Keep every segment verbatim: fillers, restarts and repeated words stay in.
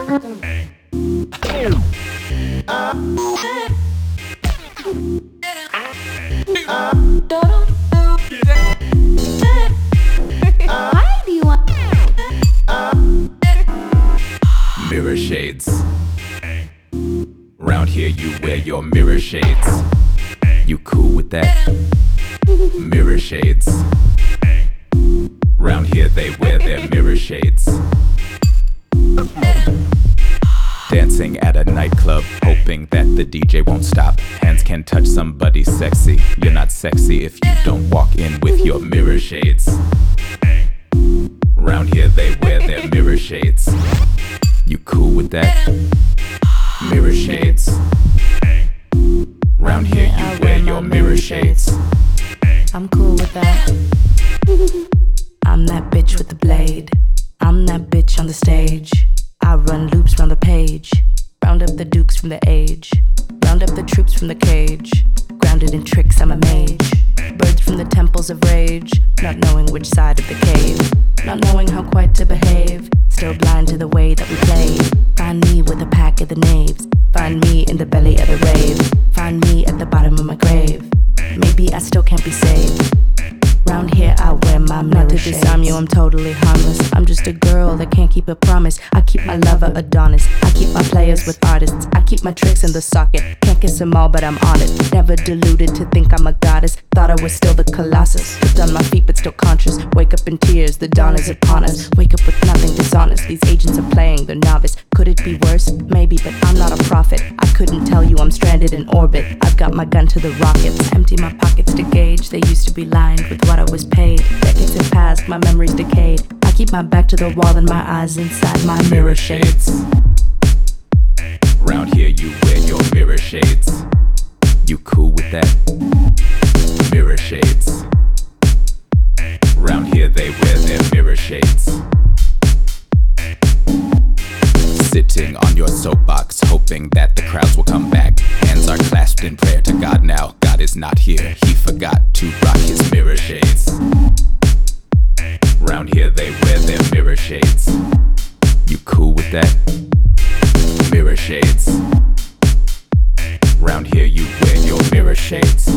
Why do you want mirror shades? Round here you wear your mirror shades. You cool with that? Mirror shades. Round here they wear their mirror shades. Dancing at a nightclub, hoping that the D J won't stop. Hands can touch somebody sexy. You're not sexy if you don't walk in with your mirror shades. Round here they wear their mirror shades. You cool with that? Mirror shades. Round here you wear your mirror shades. I'm cool with that. I'm that bitch with the blade. I'm that bitch on the stage. I run loops round the page. Round up the dukes from the age. Round up the troops from the cage. Grounded in tricks, I'm a mage. Birds from the temples of rage. Not knowing which side of the cave. Not knowing how quite to behave. Still blind to the way that we play. Find me with a pack of the knaves. Find me in the belly of the rave. Find me at the bottom of my grave. Maybe I still can't be saved. Round here I wear my mirror shades. Not to disarm you, I'm totally harmless. I'm just a girl that can't keep a promise. I keep my lover Adonis. I keep my players with artists. I keep my tricks in the socket. Can't kiss them all, but I'm on it. Never deluded to think I'm a goddess. Thought I was still the colossus. Hooked on my feet but still conscious. Wake up in tears, the dawn is upon us. Wake up with nothing dishonest. These agents are playing, they're novice. Could it be worse? Maybe, but I'm not a prophet. I couldn't tell you I'm stranded in orbit. I've got my gun to the rockets. Empty my pockets to gauge. They used to be lined with what I was paid. Decades have passed, my memory's decayed. I keep my back to the wall and my eyes inside my mirror shades. Round here you wear your mirror shades. You cool with that? Mirror shades. Round here they wear their mirror shades. Sitting on your soapbox, hoping that the crowds will come back. Hands are clasped in prayer to God now. God is not here, he forgot to rock his mirror shades. Round here they wear their mirror shades. You cool with that? Mirror shades. Round here you wear your mirror shades.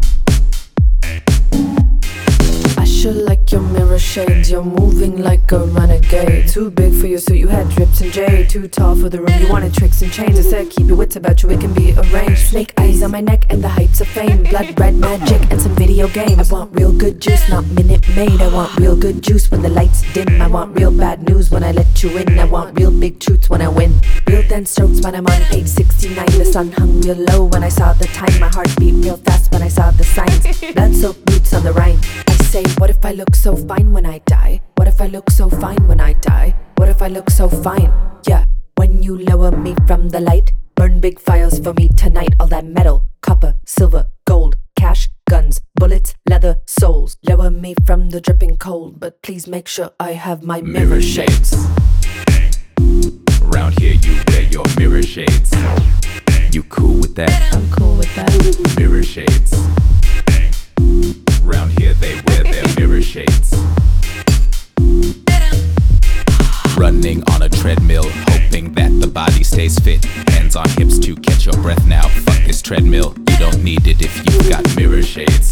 I should like your mirror shades. You're moving like a renegade. Too big for your suit, you had drips and jade. Too tall for the room, you wanted tricks and chains. I said keep your wits about you, it can be arranged. Snake eyes on my neck and the heights of fame. Blood red magic and some video games. I want real good juice, not Minute Maid. I want real good juice when the lights dim. I want real bad news when I let you in. I want real big truths when I win. Real dense strokes when I'm on page sixty-nine. The sun hung real low when I saw the time. My heart beat real fast when I saw the signs. Blood soaked boots on the Rhine. I say, what if I look so fine when I die? What if I look so fine when I die? What if I look so fine? Yeah, when you lower me from the light, burn big fires for me tonight. All that metal, copper, silver, gold, cash, guns, bullets, leather, souls. Lower me from the dripping cold, but please make sure I have my mirror, Mirror shades. shades. Round here you wear your mirror shades. You cool with that? I'm cool with that. Mirror shades. Round here they wear their mirror shades. Running on a treadmill, hoping that the body stays fit. Hands on hips to catch your breath now. Fuck this treadmill, you don't need it if you've got mirror shades.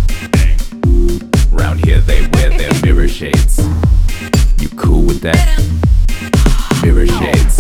Round here they wear their mirror shades. You cool with that? Mirror shades.